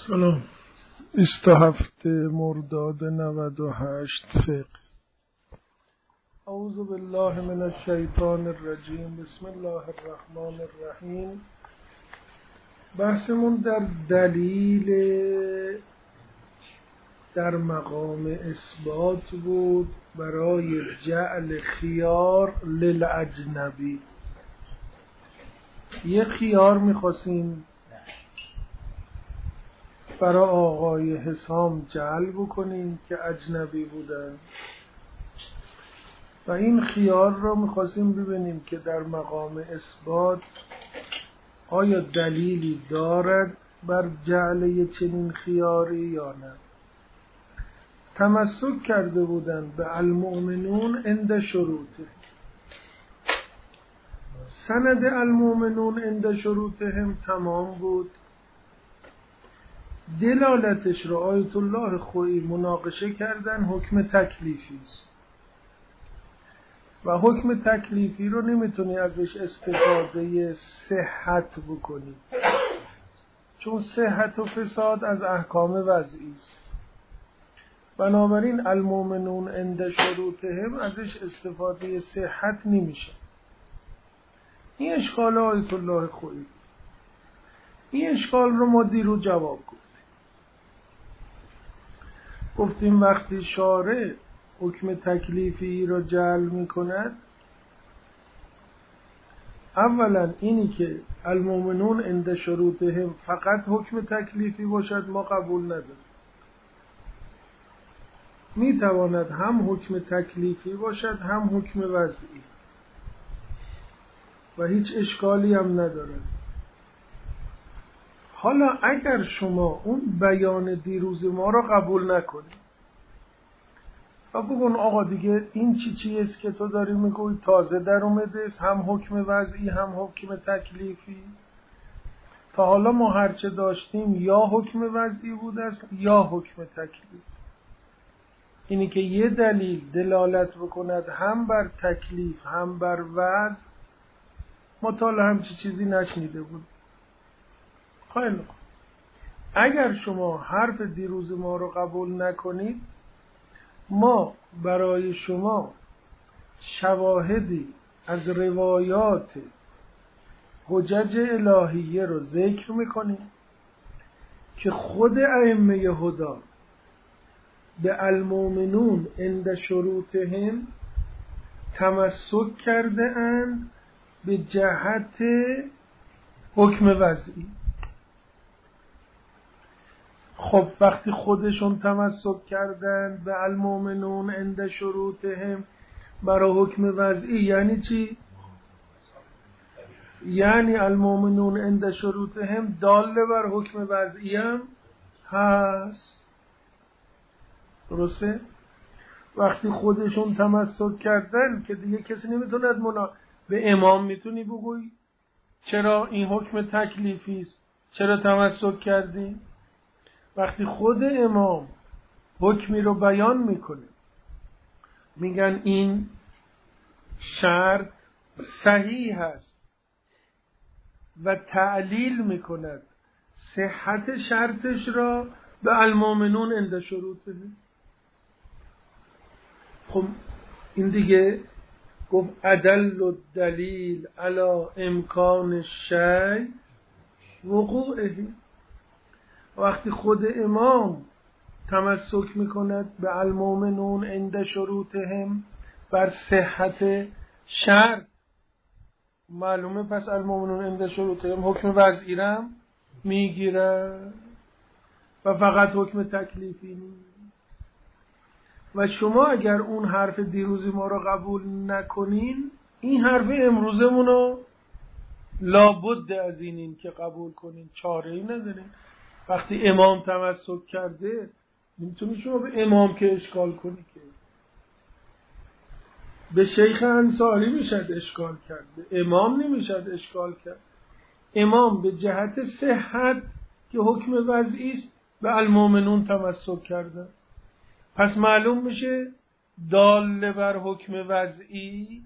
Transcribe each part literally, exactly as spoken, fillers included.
سلام. بیست و هفت مرداد نود و هشت فقه. اعوذ بالله من الشیطان الرجیم. بسم الله الرحمن الرحیم. بحثمون در دلیل در مقام اثبات بود برای جعل خیار للاجنبی. یه خیار میخواستیم برای آقای حسام جعل بکنیم که اجنبی بودن و این خیار را میخواستیم ببینیم که در مقام اثبات آیا دلیلی دارد بر جعل یه چنین خیاری یا نه. تمسک کرده بودن به المؤمنون عند شروطه. سند المؤمنون عند شروطهم تمام بود. دلالتش را آیت الله خویی مناقشه کردن حکم تکلیفی است و حکم تکلیفی رو نمیتونی ازش استفاده صحت بکنی، چون صحت و فساد از احکام وضعی است. بنابراین المؤمنون عند شروطهم ازش استفاده صحت نمیشه. این اشکال آیت الله خویی. این اشکال رو ما دیرو جواب گفتیم. گفتیم وقتی شارع حکم تکلیفی را جعل می کند، اولا اینی که المؤمنون عند شروطهم فقط حکم تکلیفی باشد ما قبول نداریم. می تواند هم حکم تکلیفی باشد هم حکم وضعی و هیچ اشکالی هم ندارد. حالا اگر شما اون بیان دیروز ما را قبول نکنید و بگون آقا دیگه این چی چیست که تو داری میگوی تازه در اومده است، هم حکم وضعی هم حکم تکلیفی، تا حالا ما هرچه داشتیم یا حکم وضعی بود است یا حکم تکلیف. اینی که یه دلیل دلالت بکند هم بر تکلیف هم بر وضع ما تا حالا همچی چیزی نشنیده بود. خیلی خوب. اگر شما حرف دیروز ما رو قبول نکنید، ما برای شما شواهدی از روایات حجج الهیه رو ذکر میکنیم که خود ائمه هدی به المؤمنون عند شروطهم تمسک کرده اند به جهت حکم وضعی. خب وقتی خودشون تمسک کردن به المؤمنون عند شروطهم برای حکم وضعی یعنی چی؟ یعنی المؤمنون عند شروطهم داله بر حکم وضعی هم هست. درسته؟ وقتی خودشون تمسک کردن که دیگه کسی نمیتوند منا به امام میتونی بگوی چرا این حکم تکلیفی است، چرا تمسک کردی؟ وقتی خود امام حکمی رو بیان میکنه میگن این شرط صحیح هست و تعلیل میکند صحت شرطش را به المؤمنون عند شروطه. خب این دیگه گفت ادل الدلیل علی امکان الشیء وقوعه. وقتی خود امام تمسک میکند به المؤمنون عند شروطهم بر صحت شرط، معلومه پس المؤمنون عند شروطهم حکم وضعی را میگیره و فقط حکم تکلیفی نیست. و شما اگر اون حرف دیروزی ما رو قبول نکنین، این حرف امروزمون رو لابد از اینین که قبول کنین، چاره ای ندارین. وقتی امام تمسک کرده نمیتونی شما به امام که اشکال کنی، که به شیخ انصاری میشد اشکال کرد، به امام نمیشد اشکال کرد. امام به جهت صحت که حکم وضعی است به المؤمنون تمسک کرده، پس معلوم میشه دال بر حکم وضعی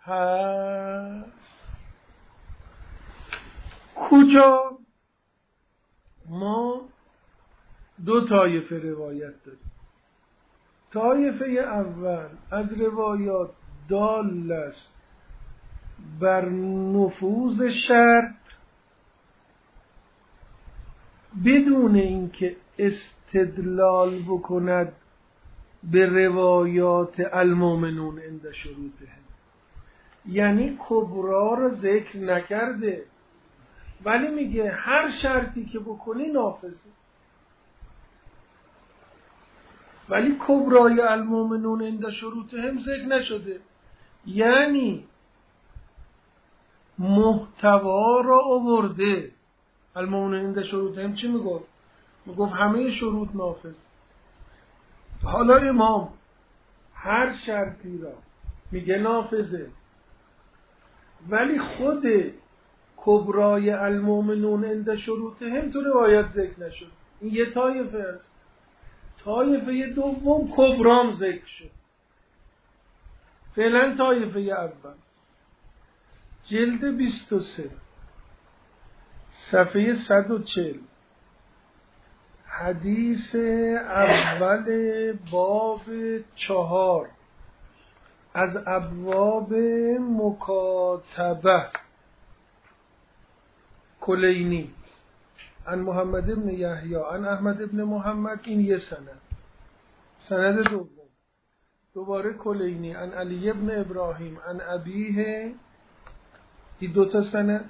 هست. کجا؟ ما دو طایفه روایت داریم. طایفه اول از روایات دال است بر نفوذ شرط بدون اینکه استدلال بکند به روایات المؤمنون عند شروطهم، یعنی کبرا رو ذکر نکرده ولی میگه هر شرطی که بکنی نافذه، ولی کبرای المؤمنون عند شروطهم ذکر نشده. یعنی محتوا را آورده. المؤمنون عند شروطهم چی میگفت؟ میگفت همه شروط نافذ. حالا امام هر شرطی را میگه نافذه ولی خود کبرای المؤمنون عند شروطهم تو روایت ذکر نشد. این یه طایفه است. طایفه دوم کبرام ذکر شد. فعلا طایفه اول جلد بیست و سه صفحه صد و چهل حدیث اول باب چهار از ابواب مکاتبه کلینی عن محمد ابن یحیی عن احمد ابن محمد، این یه سند. سند دوم دوباره کلینی عن علی ابن ابراهیم عن ابیه، این دوتا سند.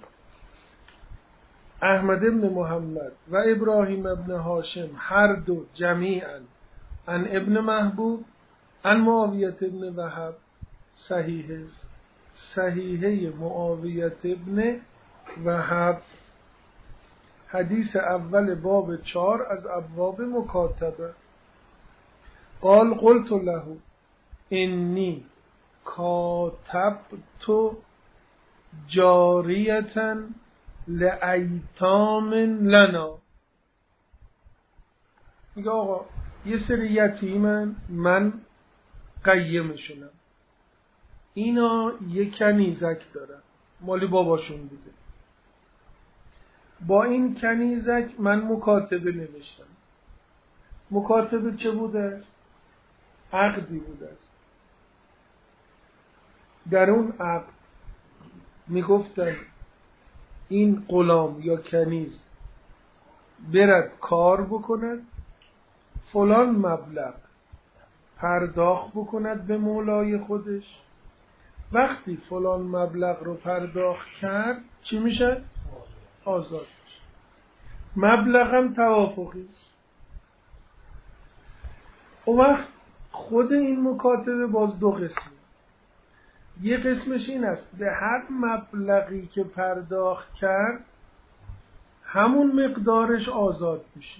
احمد ابن محمد و ابراهیم ابن هاشم هر دو جمیعا عن ابن محبوب عن معاویه ابن وهب. صحیحه صحیحه معاویه ابن وهب، حدیث اول باب چهار از ابواب مکاتبه. قال قلت له انی کاتبت جاریتا لایتام لنا. میگه آقا یه سری یتیمن من قیمشونم، اینا یه کنیزک دارن مالی باباشون بوده، با این کنیزک من مکاتبه نوشتم. مکاتبه چه بوده است؟ عقدی بوده است. در اون عقد میگفتن این غلام یا کنیز برد کار بکند، فلان مبلغ پرداخت بکند به مولای خودش. وقتی فلان مبلغ رو پرداخت کرد چی میشه؟ آزاد میشه. مبلغ هم توافقی است. اون وقت خود این مکاتبه باز دو قسمه. یه قسمش این است به هر مبلغی که پرداخت کرد همون مقدارش آزاد میشه.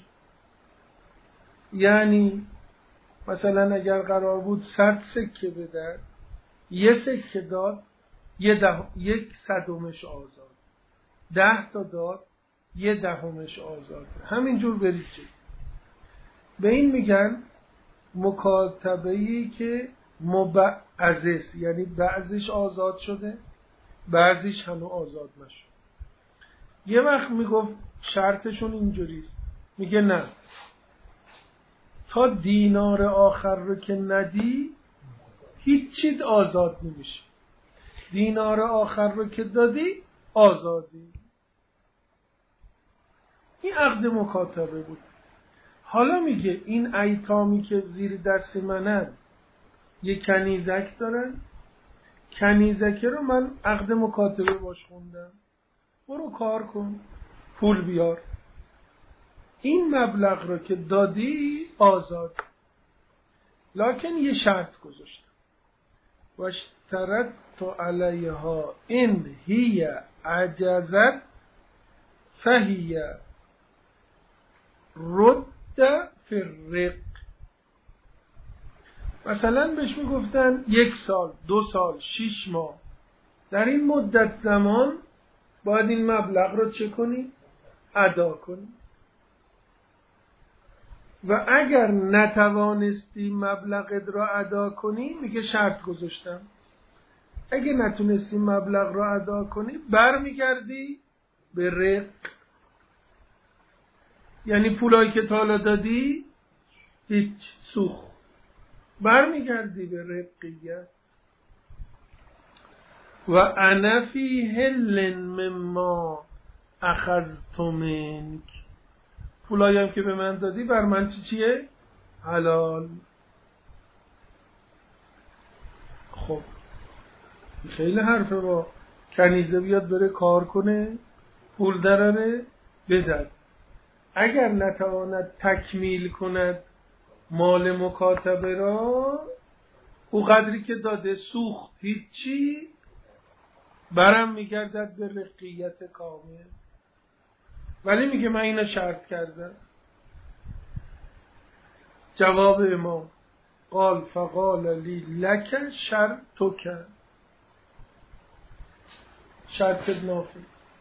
یعنی مثلا اگر قرار بود صد سکه بده، یه سکه داد، یه ده، یک صدومش آزاد. ده تا داد، یه دهمش آزاد. همینجور برید چه. به این میگن مکاتبه‌ای که مبعض، یعنی بعضیش آزاد شده بعضیش هنوز آزاد نشد. یه وقت میگفت شرطشون اینجوریست، میگه نه تا دینار آخر رو که ندی هیچ چیز آزاد نمیشه، دینار آخر رو که دادی آزادی. این عقد مکاتبه بود. حالا میگه این ایتامی که زیر دست منن یه کنیزک دارن، کنیزک رو من عقد مکاتبه باش خوندم، برو کار کن پول بیار، این مبلغ رو که دادی آزاد. لکن یه شرط گذاشتم، واشترطت علیها ان هی عجزت فهی رد فی الرق. مثلا بهش میگفتن یک سال، دو سال، شیش ماه، در این مدت زمان باید این مبلغ رو چه کنی؟ ادا کنی. و اگر نتوانستی مبلغت را ادا کنی، میگه شرط گذاشتم، اگه نتونستی مبلغ را ادا کنی برمیگردی به رق. یعنی پولایی که تا حالا دادی هیچ، سوخ، برمیگردی به رقیت. و انا فی حل مما اخذت منک، پولایی هم که به من دادی بر من چی چیه؟ حلال. خب خیلی حرفه، با کنیزه بیاد بره کار کنه، پول دراره بدد، اگر نتواند تکمیل کند مال مکاتبه را، او قدری که داده سوخت، هیچی، برم میگردد به رقیت کامل. ولی میگه من اینو شرط کردم. جواب امام قال فقال لی لک شرطک، شرط نافذ،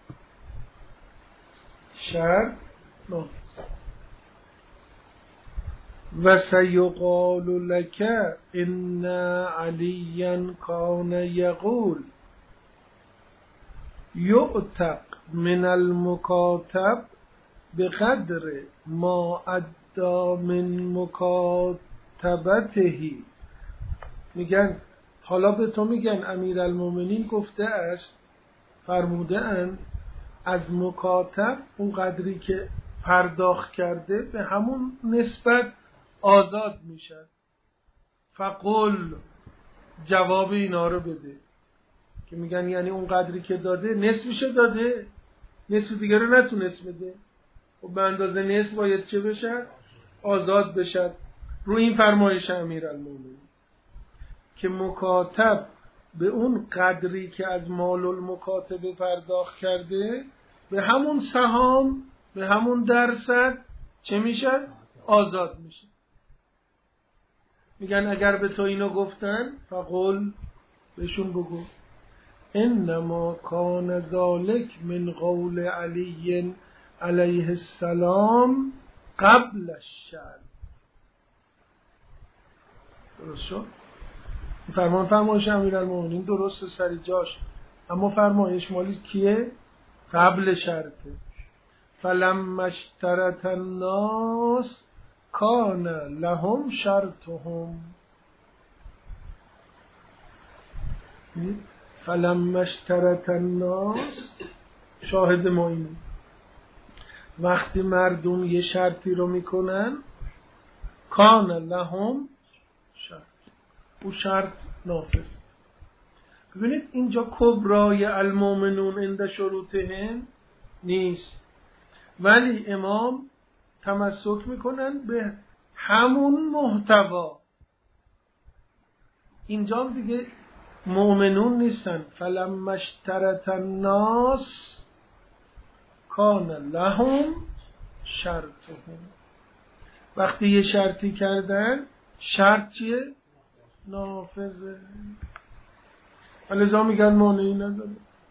شرط نافذ. و سیقال لک ان علیا کان یقول یعتق من المکاتب بقدر ما ادى من مکاتبته. میگن حالا به تو میگن امیرالمومنین گفته است، فرموده اند از مکاتب اون قدری که پرداخت کرده به همون نسبت آزاد میشن. فقل، جواب اینا رو بده که میگن یعنی اون قدری که داده نصفش داده، نصف دیگه رو نتونست بده، و به اندازه نصف باید چه بشه؟ آزاد بشه. رو این فرمایش امیرالمومنین که مکاتب به اون قدری که از مال المکاتبه پرداخت کرده به همون سهام، به همون درصد چه میشه؟ آزاد میشه. میگن اگر به تو اینو گفتن فقل، بهشون بگو انما کان ذالک من قول علی علیه السلام قبل الشرع. درست شد؟ فرمان فرمایش امیرالمومنین درست سر جاش، اما فرمایش مالی کیه؟ قبل شرطه. فلما اشترط الناس کان لهم شرطهم. فلما اشترط الناس، شاهد ما اینه، وقتی مردم یه شرطی رو میکنن کان لهم شرط، او شرط نافذ. ببینید اینجا کبرای المؤمنون عند شروطهم نیست، ولی امام تمسک میکنن به همون محتوا. اینجا دیگه مؤمنون نیستن. فلما اشترط الناس کان لهم شرطهم، وقتی یه شرطی کردن شرط چیه؟ نافذه. لذا میگن مانعی نداره.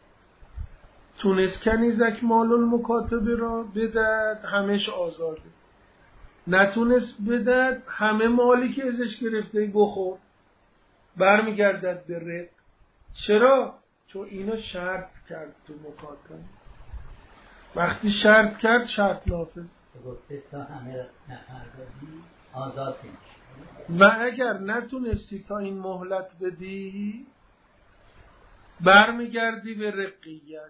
تونست کنیزک مال المکاتبه را بدد، همش آزاده. نتونست بدد، همه مالی که ازش گرفته بخور، برمیگردد به رق. چرا؟ چون اینو شرط کرد تو مکاتبه. وقتی شرط کرد شرط نافذ. گفته تا همه نفردازی آزاد نمیشه. و اگر نتونستی تا این مهلت بدی برمیگردی به رقیت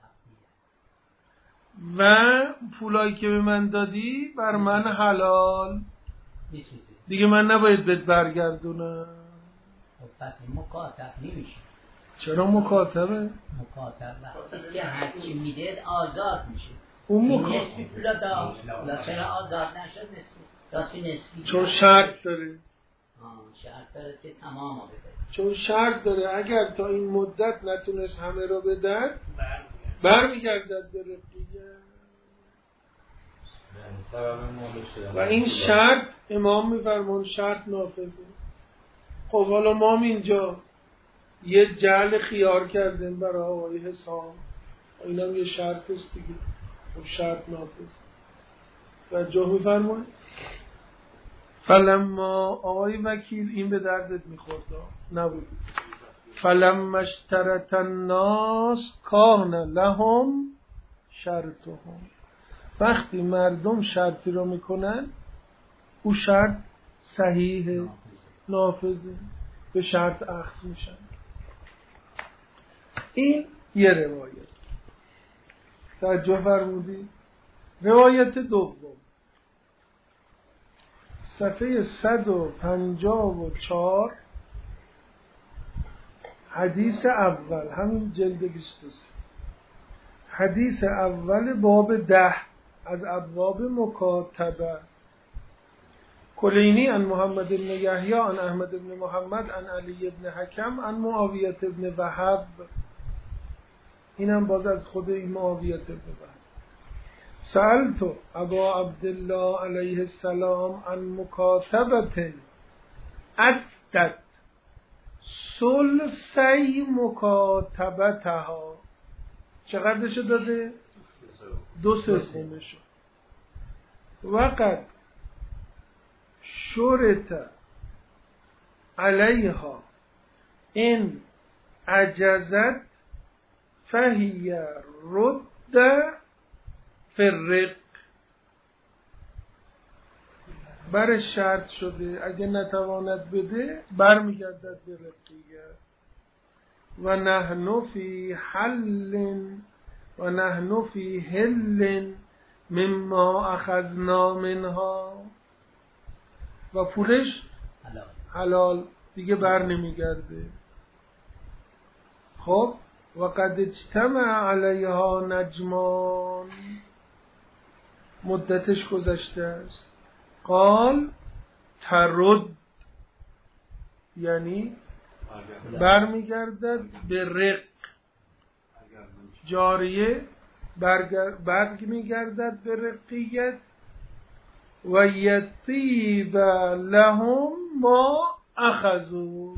و پولایی که به من دادی بر من حلال دیگه، من نباید بهت برگردونم. پس مکاتب نمیشه. چرا مکاتبه؟ مکاتب وقتی که هرچی میده آزاد میشه. اون مکاتب نسبی پولا داشت، چرا آزاد نشد؟ نسبی داستی نسبی چون شرط داره. آه شرط داره که تمام رو بده. چون شرط داره اگر تا این مدت نتونست همه رو بدن برمیگردد به رقیه. و این شرط امام میفرمون شرط نافذه. خب حالا ما هم اینجا یه جعل خیار کردیم برای آقای حسام، این هم یه شرط است دیگه. خب شرط نافذ. و جا میفرمون فلما، آقای وکیل این به دردت میخورد نبود. فلما اشترط الناس کان لهم شرطهم، وقتی مردم شرطی رو میکنن او شرط صحیحه، نافذه، به شرط اخذ میشن. این یه روایت. توجه فرمودی؟ روایت دوم صفحه صد و پنجاه و چهار، حدیث اول، همین جلد بیست و سه، حدیث اول باب ده از ابواب مکاتبه. کلینی عن محمد بن یحیی عن احمد بن محمد عن علی بن حکم عن معاویه بن وهب. اینم باز از خود این معاویه بن وهب. سألت ابا عبدالله علیه السلام عن مکاتبه عدت ثلثی مکاتبتها. چقدرش داده؟ دو سومشو. وقد شرط علیها ان عجزت فهی رد فرق. بر شرط شده اگه نتواند بده برمیگردد به رقیه. و نحن فی حل و نحن فی حل مما اخذنا منها. و پولش حلال دیگه بر نمیگرده. خب و قد اجتمع علیها نجمان، مدتش گذشته است. قال ترد، یعنی برمیگردد به رق. جاریه برگ میگردد به رقیت. و یطیب لهم ما اخذوا،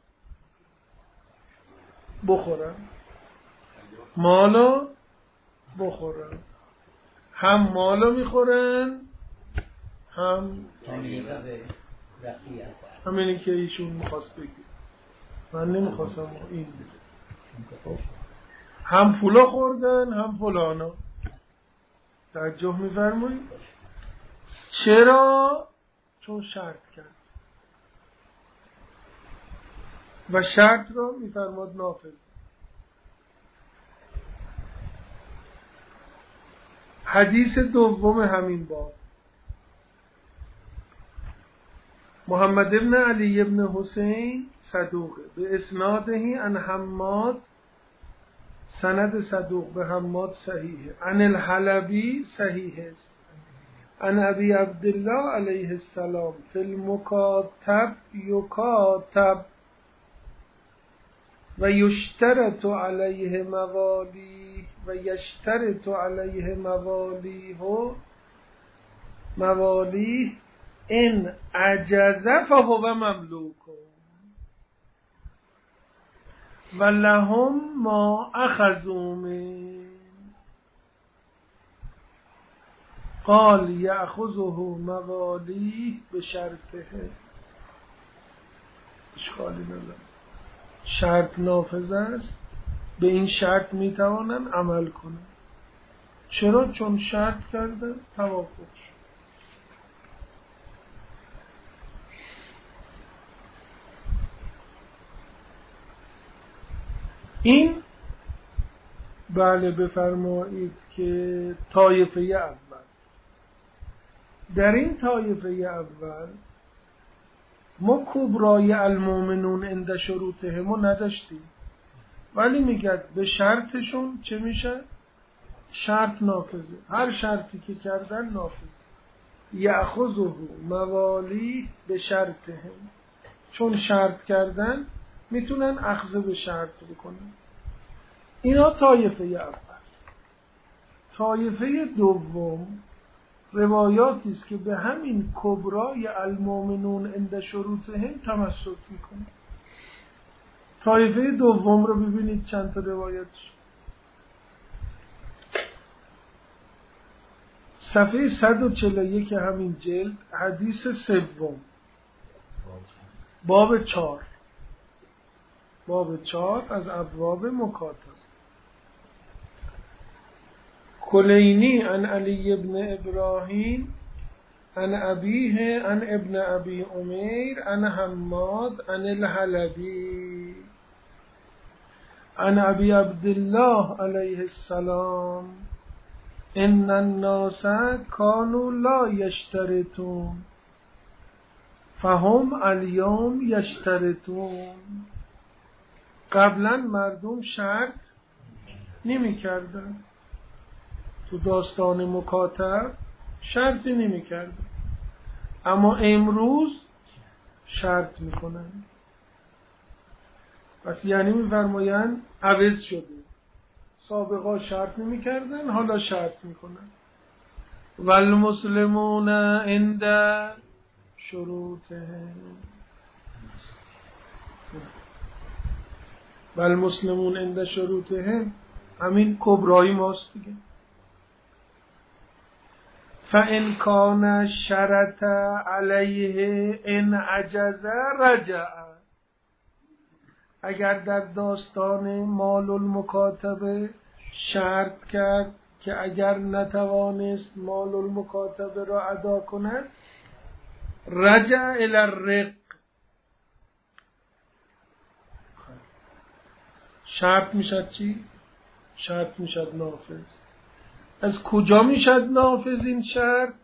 بخورن مالو بخورن، هم مالو میخورن هم همینی که ایشون میخواست بگید. من نمیخواستم این بگید. هم پولا خوردن هم فلانا. توجه میفرمایید؟ چرا؟ چون شرط کرد و شرط را میفرماد نافذ. حدیث دوم همین باب، محمد بن علی بن حسین صدوقه به اسناده عن حماد، سند صدوق به حماد صحیحه، عن الحلبی صحیح است، عن ابی عبدالله علیه السلام فی المکاتب یکاتب و یشترط علیه موالی و یشترط علیه موالیه موالیه ان عجز فهو مملوک و لهم ما اخذوا من. قال یأخذه موالیه بشرطه. اشکالی نداره، شرط نافذ است، به این شرط میتوانن عمل کنن. چرا؟ چون شرط کردن توافق شد. این بله بفرمایید که طایفه اول. در این طایفه اول ما کبرای المؤمنون عند شروطهم نداشتیم، ولی میگه به شرطشون چه میشه؟ شرط نافذه. هر شرطی که کردن نافذه. یأخذه موالی به شرطهم، چون شرط کردن میتونن اخذ به شرط بکنن. اینا طایفه اول. طایفه دوم روایاتی است که به همین کبرای المؤمنون عند شروطهم تمسک میکنه. طایفه دوم رو ببینید چند تا روایت. صفحه صد و چهل و یک همین جلد، حدیث سوم، باب چهار، باب چهار از ابواب مکاتبه. کلینی عن علی ابن ابراهیم عن ابیه عن ابن ابی امیر عن حماد عن الحلبی عن ابی عبدالله علیه السلام ان الناس كانوا لا یشترطون فهم اليوم یشترطون. قبلا مردم شرط نمی کردن، تو داستان مکاتب شرطی نمی کردن، اما امروز شرط می کنن. پس یعنی می فرماین عوض شده، سابقا شرط نمی کردن حالا شرط می کنن. والمسلمون عند شروطهم والمسلمون عند شروطهم همین کبرایی ماست دیگه. فَإِنْ كَانَ شَرَطَ عَلَيْهِ إِنْ عَجَزَ رَجَعَ. اگر در داستان مال المکاتبه شرط کرد که اگر نتوانست مال المکاتبه را ادا کند رجع الی الرق. شرط میشد چی؟ شرط میشد نافذ. از کجا میشد نافذ این شرط؟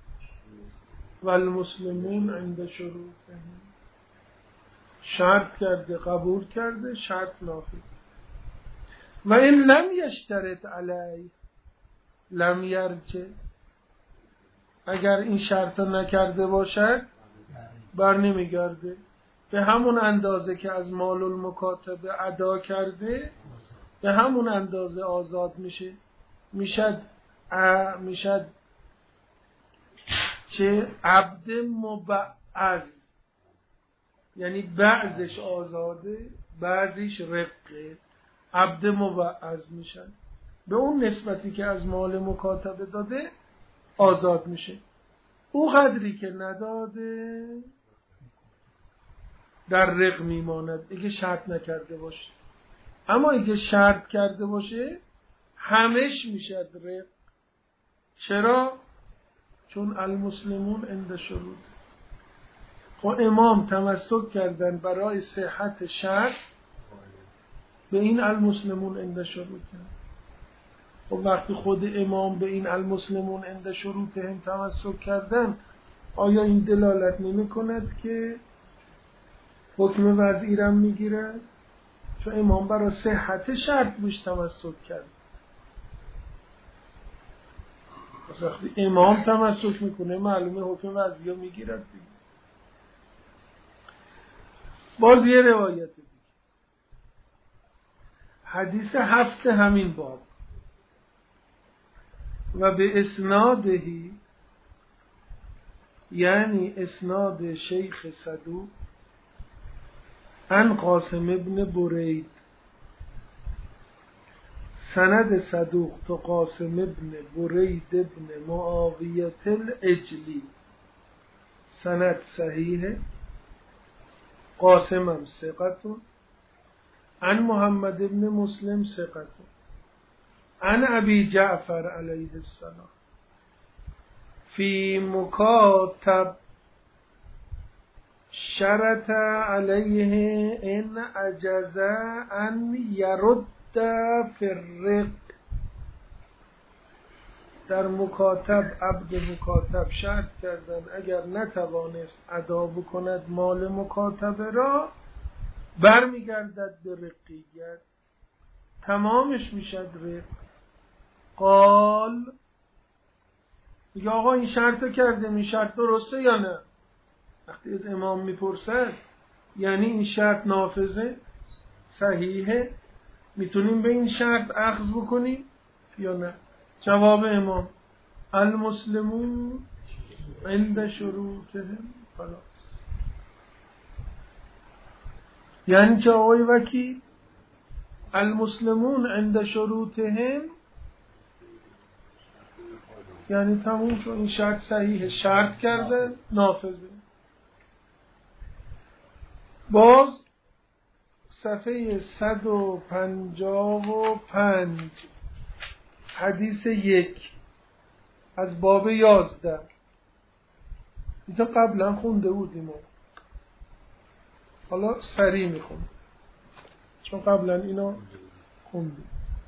والمسلمون عند شروطهم. شرط کرده قبول کرده شرط نافذ. و این لم یشترط علی لم یرجع. اگر این شرط نکرده باشد بر نمیگرده، به همون اندازه که از مال المکاتبه ادا کرده به همون اندازه آزاد میشه. میشد ا... میشد چه عبد مبعض، یعنی بعضش آزاده بعضیش رقه، عبد مبعض میشن، به اون نسبتی که از مال مکاتبه داده آزاد میشه. او قدری که نداده در رق میماند اگه شرط نکرده باشه. اما اگه شرط کرده باشه همش میشد رق. چرا؟ چون المسلمون عند شروط. خب امام تمسک کردن برای صحت شرط به این المسلمون عند شروط. خب وقتی خود امام به این المسلمون عند شروطهم تمسک کردن، آیا این دلالت نمی کند که حکم وضعی را میگیرد؟ چون امام برای صحت شرط بهش تمسک کرد. پس وقتی امام تمسک میکنه معلومه حکم وضعی را میگیرد. باز یه روایت دیگه، حدیث هفت همین باب و به اسنادهی، یعنی اسناد شیخ صدوق عن قاسم ابن برید، سند صدوق تو قاسم ابن برید ابن معاویت العجلی، سند صحیح، قاسم هم ثقتون، عن محمد ابن مسلم ثقتون، عن ابی جعفر علیه السلام فی مکاتب شرط علیه ان عجز ان یرد فی الرق. در مکاتب عبد مکاتب شرط کردن اگر نتوانست ادا بکند مال مکاتبه را برمیگردد به رقیت، تمامش میشد رق. قال یا آقا این شرط کردیم، این شرط درسته یا نه؟ وقتی از امام میپرسد یعنی این شرط نافذه، صحیحه، میتونیم به این شرط اخذ بکنیم یا نه؟ جواب امام المسلمون عند شروطهم. خلاص. یعنی چه آقای وکیل؟ المسلمون عند شروطهم یعنی تموم شد، این شرط صحیحه، شرط کرده نافذه. باز صفحه صد و پنجاه و پنج حدیث یک از باب یازده اینجا قبلا خونده بودیم و حالا سریع میخونم چون قبلا اینا خوندیم.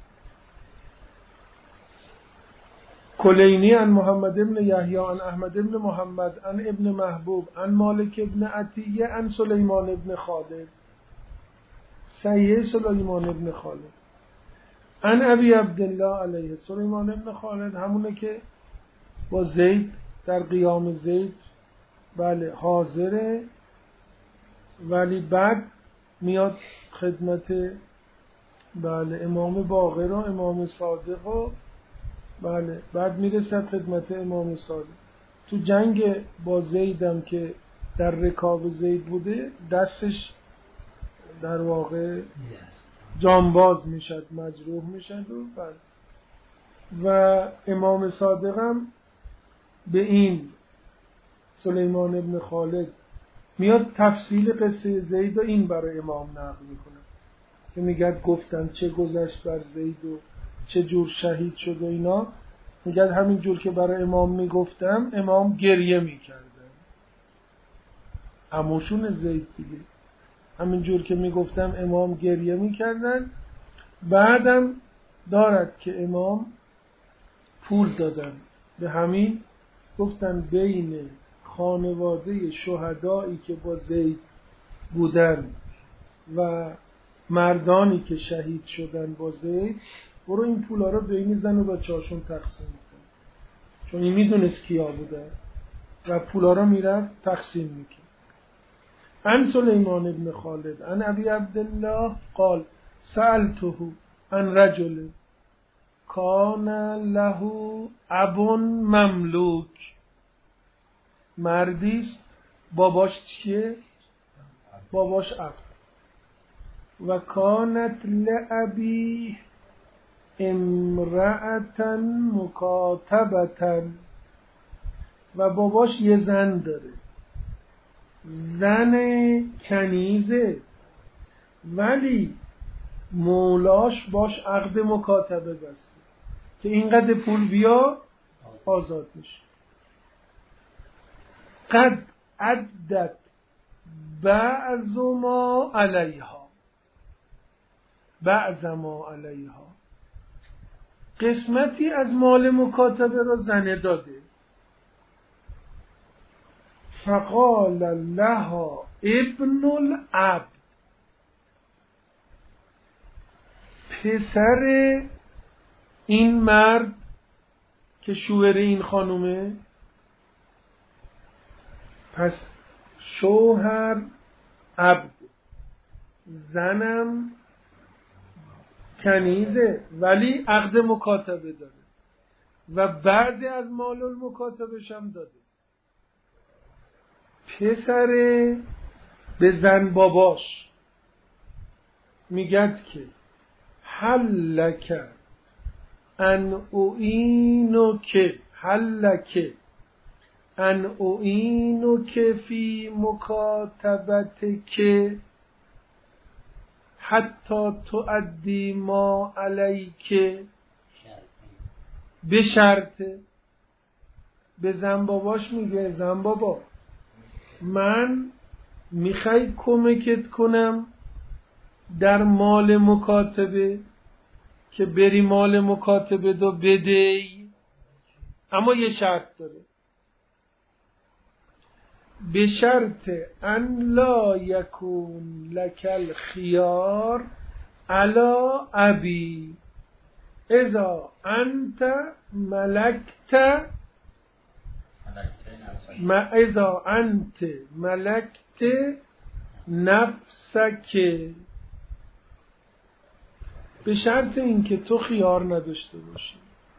کلینی عن محمد ابن یحیی عن احمد ابن محمد عن ابن محبوب عن مالک ابن عطیه عن سلیمان ابن خالد، صحیح سلیمان ابن خالد عن ابی عبدالله علیه. سلیمان ابن خالد همونه که با زید در قیام زید بله حاضره، ولی بعد میاد خدمت بله امام باقر و امام صادق و بله بعد میرسد خدمت امام صادق. تو جنگ با زیدم که در رکاب زید بوده دستش در واقع جانباز میشد، مجروح میشد و بله. و امام صادق هم به این سلیمان ابن خالد میاد تفصیل قصه زید و این برای امام نقل میکنه که میگه گفتن چه گذشت بر زید و چه جور شهید شد و اینا. میگه همین جور که برای امام میگفتم امام گریه میکردن، عموشون زید دیگه، همین جور که میگفتم امام گریه میکردن. بعدم دارد که امام پول دادن به همین، گفتن بین خانواده شهدایی که با زید بودن و مردانی که شهید شدن با زید برو این پولا رو بین زن و بچه‌هاشون تقسیم کن، چون این میدونست کیا بودن و پولا رو میرفت تقسیم میکرد. عن سلیمان ابن خالد عن ابی عبدالله قال سألته عن رجل کان له اب مملوک، مردیست باباش چیه؟ باباش عبد. و کانت لأبی امرأة مکاتبة، و باباش یه زن داره، زن کنیزه، ولی مولاش باش عقد مکاتبه بسته که اینقدر پول بیا آزاد میشه. قد عدت بعض ما علیها، بعض ما علیها، قسمتی از مال مکاتبه را زنه داده. فقال لها ابن العبد، پسر این مرد که شوهر این خانومه، پس شوهر عبد، زنم کنیزه ولی عقد مکاتبه داره و بعضی از مال المکاتبهش هم داده. پسر به زن باباش میگد که هل لک ان اعینک، هل لک ان اعینک فی مکاتبتک حتی تؤدی ما علیک، به شرط. به زن باباش میگه زن بابا من میخوای کمکت کنم در مال مکاتبه که بری مال مکاتبه دو بدهی، اما یه شرط داره، به شرط ان لا یکون لک الخیار علی ابی اذا انت ملکت ما اذا انت ملکت نفسک، به شرط اینکه تو خیار نداشته باشی.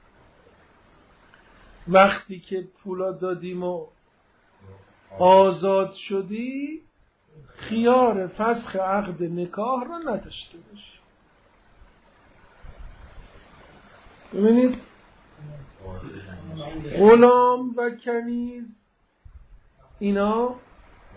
وقتی که پولا دادیم و آزاد شدی خیار فسخ عقد نکاح را نداشته باشی. ببینید غلام و کنیز اینا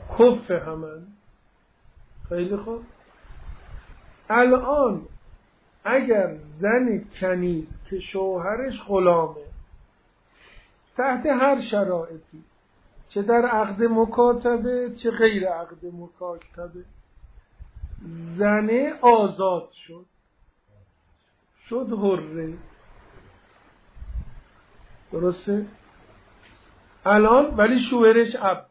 کف همن. خیلی خوب، الان اگر زن کنیز که شوهرش غلامه تحت هر شرایطی، چه در عقد مکاتبه چه غیر عقد مکاتبه، زنه آزاد شد شد حره، درسته؟ الان ولی شوهرش عبده،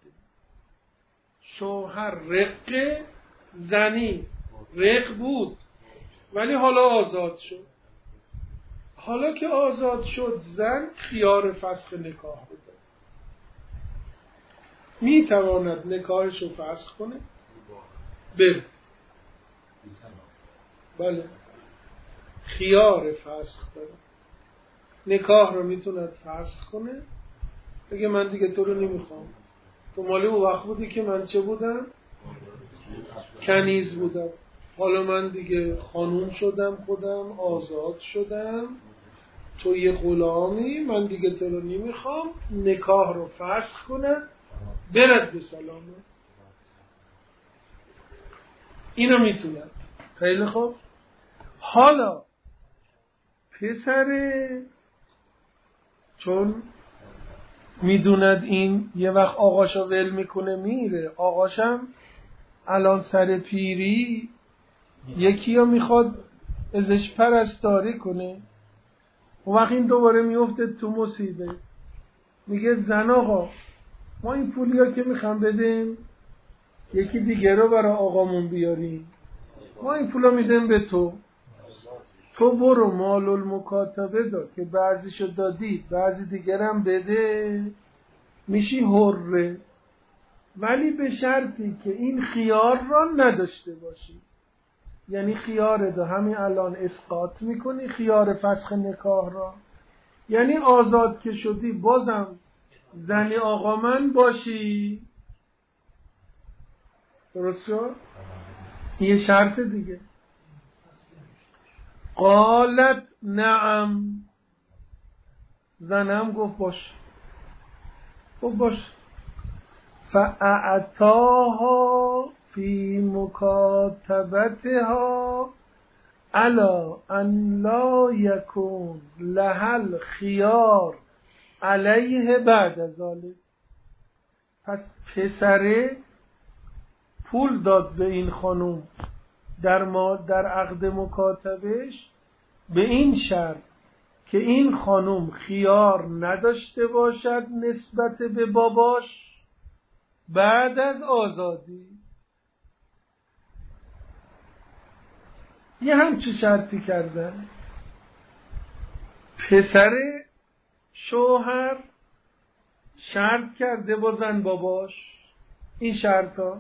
شوهر رق، زنی رق بود ولی حالا آزاد شد. حالا که آزاد شد زن خیار فسخ نکاح بده، می تواند نکاحش رو فسخ کنه بله بله خیار فسخ داره، نکاح رو میتوند فسخ کنه، بگه من دیگه تو رو نمیخوام، تو مالی اون وقت بودی که من چه بودم؟ کنیز بودم، حالا من دیگه خانوم شدم، خودم آزاد شدم، تو یه غلامی، من دیگه تو رو نمیخوام، نکاح رو فسخ کنه برد به سلامه. اینو میتونه. خیلی خوب. حالا پسره چون میدوند این یه وقت آقاشو ول میکنه میره، آقاشم الان سر پیری یکی رو میخواد ازش پرستاری کنه، و وقت این دوباره میفته تو مصیبه، میگه زن آقا ما این پولی ها که میخوام بدیم یکی دیگه رو برای آقامون بیاریم، ما این پولا میدیم به تو، تو برو مال المکاتبه داد که بعضیشو دادی بعضی دیگرم بده، میشی حره، ولی به شرطی که این خیار را نداشته باشی. یعنی خیار دو همین الان اسقاط میکنی خیار فسخ نکاح را، یعنی آزاد که شدی بازم زنی آقا من باشی، درست شد؟ یه شرط دیگه. قالت نعم، زنم گفت باش، گفت باش. فاعطاها فی مکاتبتها الا ان لا یکون لها خیار علیه بعد ذلك. پس پسره پول داد به این خانوم در ما در عقد مکاتبش به این شرط که این خانوم خیار نداشته باشد نسبت به باباش بعد از آزادی. یه همچی شرطی کردن. پسر شوهر شرط کرده با زن باباش این شرطا،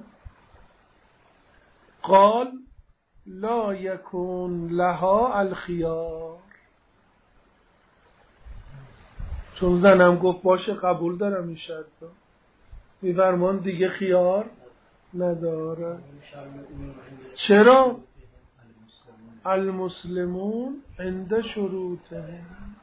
قال لا یکون لها الخیار، چون زنم گفت باشه قبول دارم این شرطا، میفرمان دیگه خیار نداره. چرا؟ المسلمون عند شروطهم،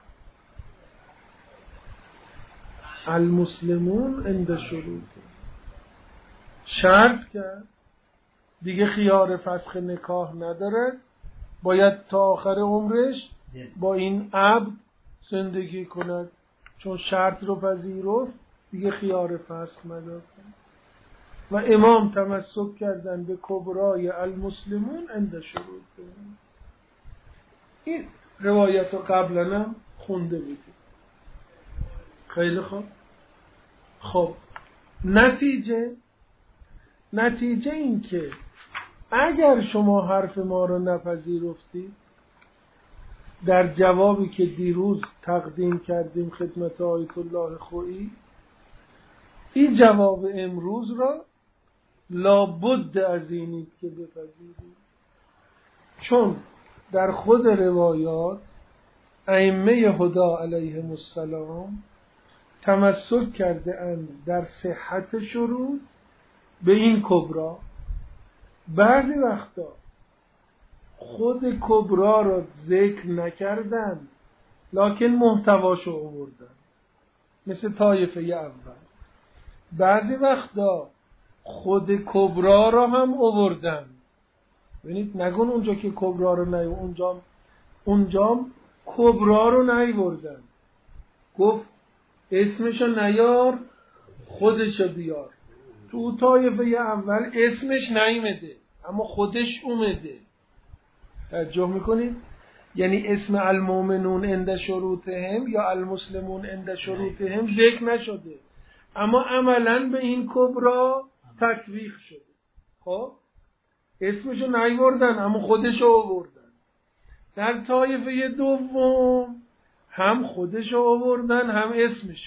المسلمون عند شروطهم، شرط کرد دیگه خیار فسخ نکاح نداره، باید تا آخر عمرش با این عبد زندگی کند، چون شرط رو پذیرفت دیگه خیار فسخ نداره. و امام تمسک کردن به کبرای المسلمون عند شروطهم. این روایت رو قبلا هم خونده بودیم. خیلی خوب. خب نتیجه نتیجه این که اگر شما حرف ما رو نپذیرفتید، در جوابی که دیروز تقدیم کردیم خدمت آیت الله خویی، این جواب امروز را لابد از اینید که بپذیرید، چون در خود روایات ائمه هدا علیهم السلام تمسک کرده اند در صحت شروط به این کبرا. بعضی وقتا خود کبرا را ذکر نکردن لکن محتواشو آوردن، مثل طایفه اول. بعضی وقتا خود کبرا را هم آوردن، ببینید نگون اونجا که کبرا رو نه اونجا اونجا کبرا رو نیوردن، گفت اسمشو نیار خودشو بیار. تو طایفه اول اسمش نیمده اما خودش اومده. توجه میکنید؟ یعنی اسم المؤمنون عند شروطهم یا المسلمون عند شروطهم ذکر نشده اما عملا به این کبرا تطبیق شده. خب اسمشو نیوردن اما خودشو آوردن. در طایفه دوم هم خودشو آوردن هم اسمشو.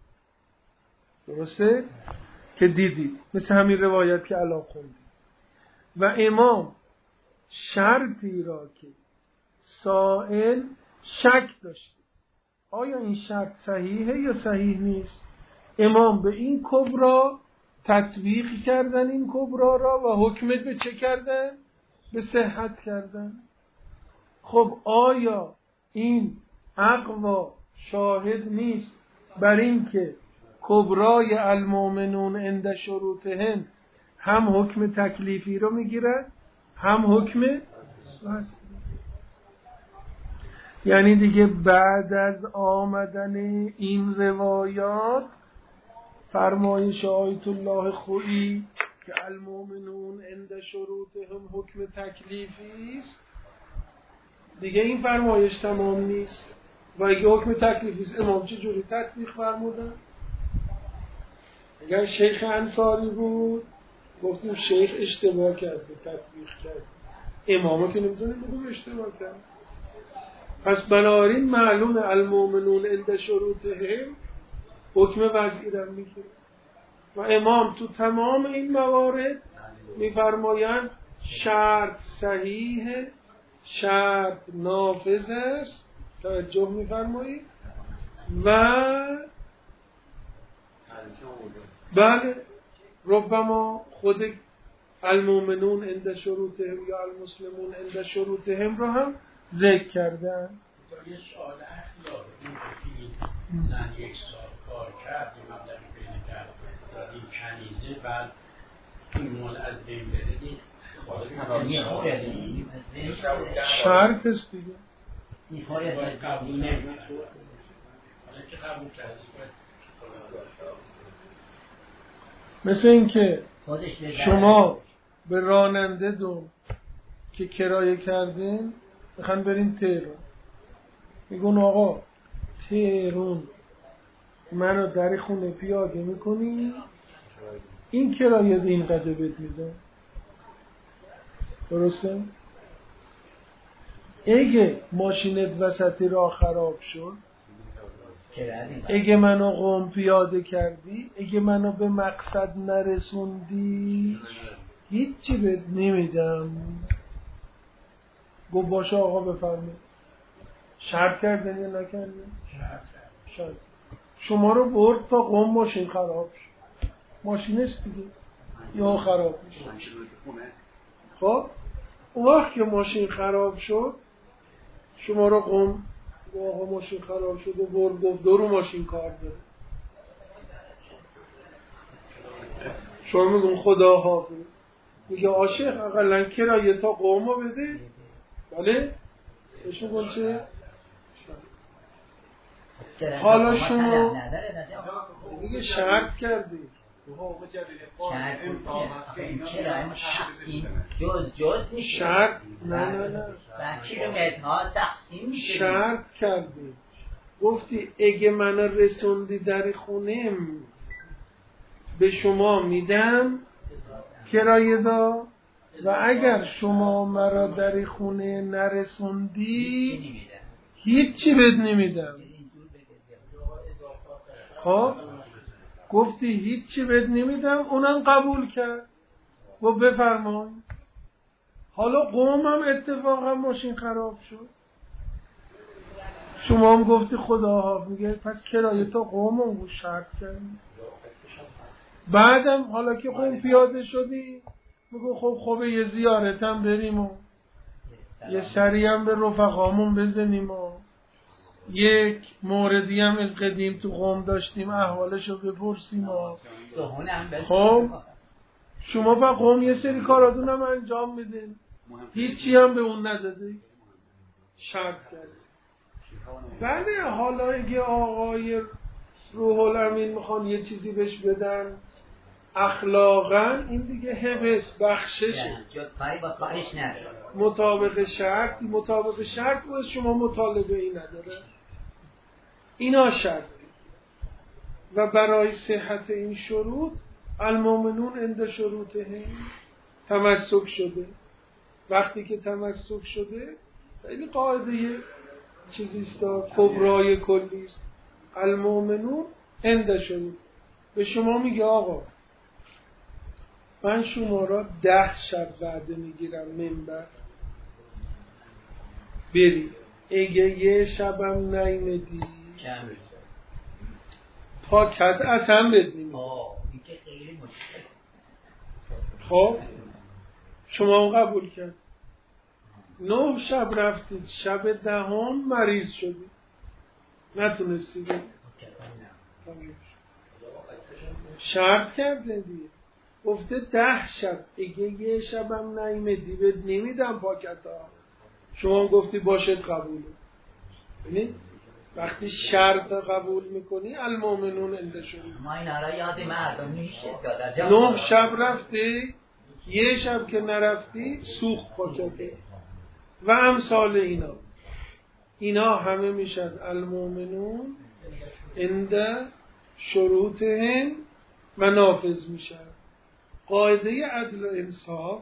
درسته؟ که دیدید مثل همین روایت که الان خوندید. و امام شرطی را که سائل شک داشته آیا این شرط صحیحه یا صحیح نیست، امام به این کبرا تطبیق کردن این کبرا را و حکمت به چه کردن؟ به صحت کردن. خب آیا این اقوا شاهد نیست بر این که کبرای المؤمنون عند شروطهم هم حکم تکلیفی رو میگیره هم حکم وصل؟ یعنی دیگه بعد از آمدن این روایات فرمایش آیت الله خویی که المؤمنون عند شروطهم حکم تکلیفی است، دیگه این فرمایش تمام نیست. و اگه حکم تکلیفی است امام چه جوری تطبیق فرمودن؟ اگر شیخ انصاری بود گفتیم شیخ اشتباه کرده تطبیق کرد، امامو که نمیتونیم بگیم اشتباه کرد. پس بنابراین معلوم المؤمنون عند شروطهم حکم وضعی را میگیره و امام تو تمام این موارد میفرمایند شرط صحیح، شرط نافذ است. توجه میفرمایید؟ و بله ربما خود المؤمنون عند شروطهم یا المسلمون عند شروطهم رو هم ذکر کردن. یه سوال اخلاق زن یک سال کار کرد یه مبلغی پیدا کرد داد این کنیزه بعد این مال از بین بده شرط است دیگه. این باید قبول نمید حالا که قبول کرد مثل این که شما به راننده دو که کرایه کردین میخوان برین تهران، میگون آقا تهران منو در خونه پیاده میکنی این کرایه این قدر بهت میدم. درسته؟ اگه ماشینت وسط راه خراب شد، اگه منو قم پیاده کردی، اگه منو به مقصد نرسوندی هیچی بهت نمیدم. گفت باشه آقا بفرمایید. شرط کردن یا نکردن؟ شرط. شما رو برد تا قم ماشین خراب شد، ماشین است دیگه یا خراب میشه. خب اون وقت که ماشین خراب شد شما رو قم آقا ماشین خراب شد و برد گفت دو رو ماشین کار داره، شما میگون خدا حافظ، میگه عاشق اقلا کرایه تا قم رو بده. بله بهش میگون چه؟ حالا شما میگه شرط کردی جز جز میشه شرط نه نه نه کیلومترها تقسیم میشه. شرط کردی گفتی اگه من رسوندی در خونم به شما میدم کرایه دا، و اگر شما مرا در خونه نرسوندی هیچی بهت نمیدم. خب گفتی هیچی بهت نمیدم، اونم قبول کرد و بفرمای. حالا قوم هم اتفاقا ماشین خراب شد، شما هم گفتی خدا ها میگه پس کرایه تا قوم هم شرط کردی. بعدم حالا که قوم پیاده شدی میگو خب خب یه زیارت هم بریم و یه سری هم به رفقامون بزنیم و یک موردی هم از قدیم تو قوم داشتیم احوالشو بپرسیم و خب شما با قوم یه سری کاراتون هم انجام میدین، هیچی هم به اون نداده. شرط کرده. بله حالا اگه آقای روح الامین میخوان یه چیزی بهش بدن اخلاقا این دیگه حبس بخششه مطابق شرط مطابق شرط و شما مطالبه ای نداره. اینا شرط و برای صحت این شروط المؤمنون عند شروطهم تمسک شده. وقتی که تمسک شده خیلی قاعده چیزیست کبرای کلیست. المؤمنون عند شروط به شما میگه آقا من شما را ده شب وعده میگیرم منبر بری اگه یه شبم نیمدی پاکت اصلا بدنیم. خب شما هم قبول کرد نه شب رفتید شب دهم مریض شدید نتونستید شرط کرده دیگه گفته ده شب اگه یه شبم نیمدی بهت نمیدم پاکت ها. شما گفتی باشد قبوله. ببینید وقتی شرط قبول میکنی المؤمنون عند شروط. ما این حالا یاد مردم میشه نه شب رفتی یه شب که نرفتی سوخت پاکته و امثال اینا اینا همه میشن المؤمنون عند شروطهم و نافذ میشن. قاعده عدل و انصاف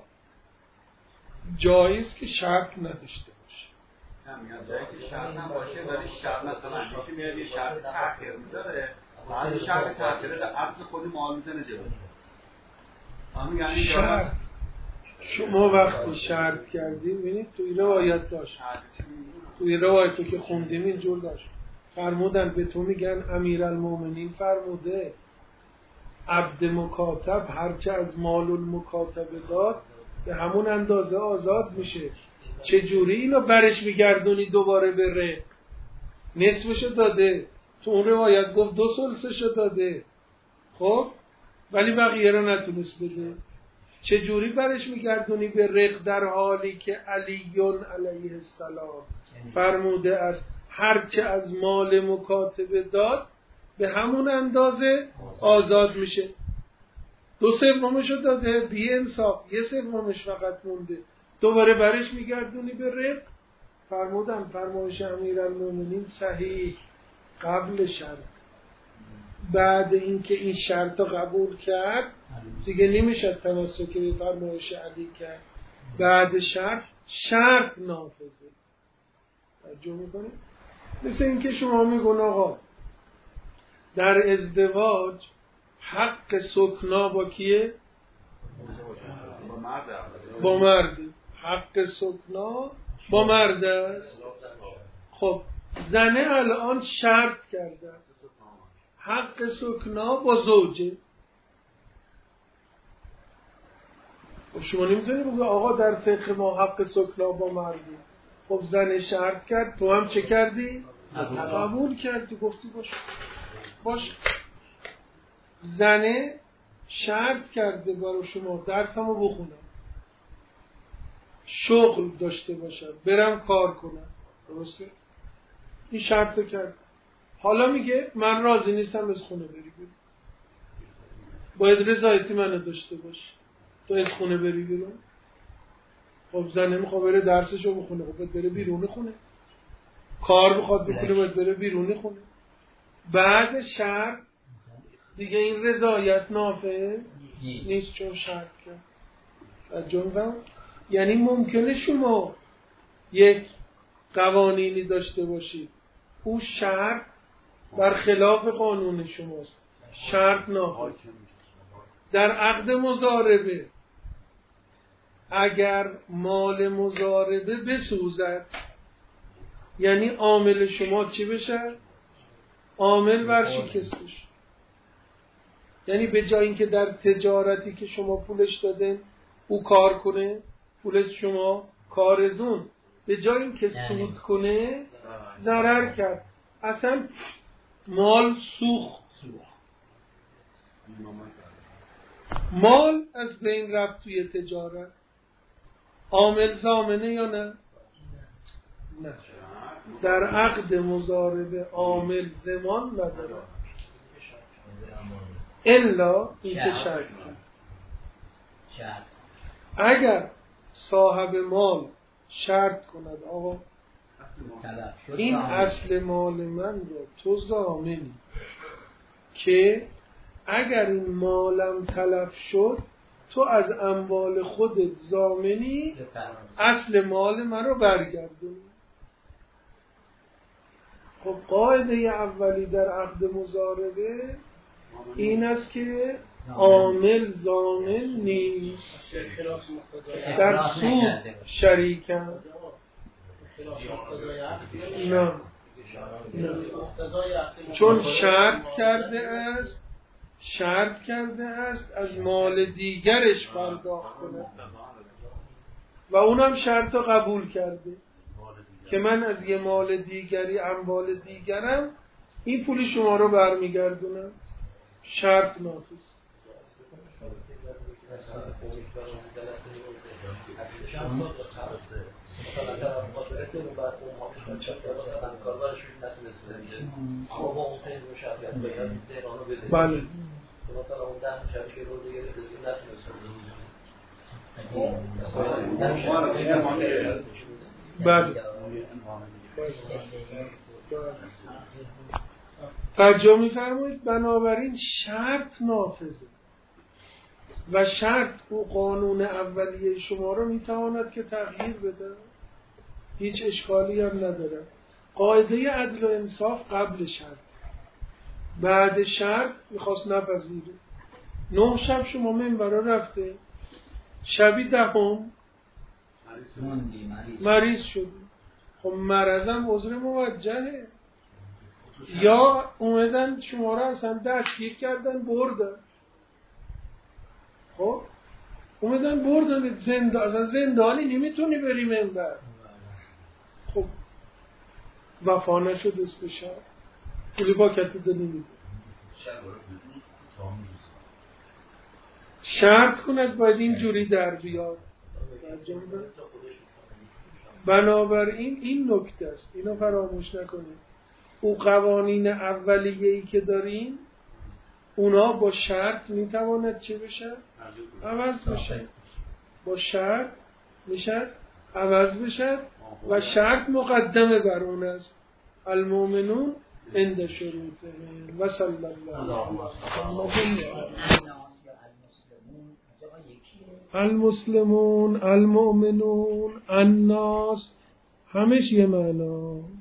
جایز که شرط نداشته باشه. نمیاد جایی که شرط هم باشه ولی شرط مثلا میشه میاد یه شرط تأخیر میذاره بعد شرط تأخیر در اصل خود معامله میزنه جلو. همین یعنی شرط شما وقتی شرط کردیم ببینید توی روایت داشت توی روایتو که خوندیم اینجور داشت فرمودن به تو میگن امیرالمومنین فرموده عبد مکاتب هرچه از مال المکاتب داد به همون اندازه آزاد میشه. چجوری اینو برش میگردونی دوباره بره؟ نصفشو داده تو اون روایت گفت دو سلسشو داده خب ولی بقیه رو نتونست بده. چجوری برش میگردونی به رق در حالی که علیون علیه السلام فرموده است هرچه از مال مکاتبه داد به همون اندازه آزاد میشه. دو سومشو داده بی انصاف یه سومش فقط مونده دوباره برش میگردونی به رق. فرمودن فرمایش امیرالمومنین صحیح قبل شرط. بعد اینکه این شرط رو قبول کرد دیگه نمیشه تمسک به فرمایش علی کرد. بعد شرط شرط نافذه. توجه میکنید؟ مثل اینکه شما میگن آقا در ازدواج حق سکنا با کیه؟ با مرد. حق سکنا با مرد است. خب زنه الان شرط کرده است حق سکنا با زوجه. خب شما نمیتونی بگو آقا در فقه ما حق سکنا با مردی. خب زنه شرط کرد تو هم چه کردی؟ قبول کردی گفتی باش باش. زنه شرط کرده برای شما درسمو بخونم شغل داشته باشم برم کار کنم درسته؟ این شرط کرد. حالا میگه من راضی نیستم از خونه بری بیرون باید رضایتی منو داشته باش تو از خونه بری بیرون. خب زنه میخواد بره درسشو بخونه خب باید بره بیرون خونه. کار بخواد بکنه باید بره بیرون خونه. بعد شرط دیگه این رضایت نافذ نیست چون شرط کرد. جنبم یعنی ممکنه شما یک قوانینی داشته باشید او شرط برخلاف قانون شماست شرط نافذ. در عقد مضاربه اگر مال مضاربه بسوزد یعنی عامل شما چی بشه؟ عامل ورشکست بشه. یعنی به جای اینکه در تجارتی که شما پولش دادن او کار کنه پولش شما کارزون به جای اینکه سود کنه ضرر کرد اصلا مال سوخت. مال از بین رفت توی تجارت. عامل ضامنه یا نه؟ نه، در عقد مضاربه عامل زمان نداره الا اینکه شرط کرد. اگر صاحب مال شرط کند آقا این اصل مال من رو تو ضامنی که اگر این مالم تلف شد تو از اموال خودت ضامنی اصل مال من رو برگردونی. خب قاعده اولی در عقد مضاربه این است که عامل ضامن نیست، در سود شریکن. نه چون شرط کرده است شرط کرده است از مال دیگرش پرداخت کنه و اونم شرط رو قبول کرده که من از یه مال دیگری اموال دیگرم این پول شما رو برمیگردونم. شرط نافذ. بله بله توجه می‌فرمایید. بنابراین شرط نافذه و شرط او قانون اولیه شما رو میتواند که تغییر بده، هیچ اشکالی هم نداره. قاعده عدل و انصاف قبل شرط، بعد شرط میخواست نپذیره. نه شب شما منبرا رفته، شبی دهم مریض شدی. خب مرضم عذر موجهه، یا اومدن شما را اصلا دستگیر کردن بردن. خب اومدن بردن زندان، اصلا زندانی نمیتونی بری منبر. خب وفا نشد است به شرط، پولی با کتی دادی میده. شرط کند باید این جوری در بیاد. بنابراین این نکته است، اینو فراموش نکنید. او قوانین اولیه‌ای که داریم اونا با شرط میتواند چه بشه؟ عوض بشه. با شرط میشه عوض بشه و شرط مقدمه بر اون است. المؤمنون عند شروطهم و صلی الله المسلمون المؤمنون الناس همش یه معنا.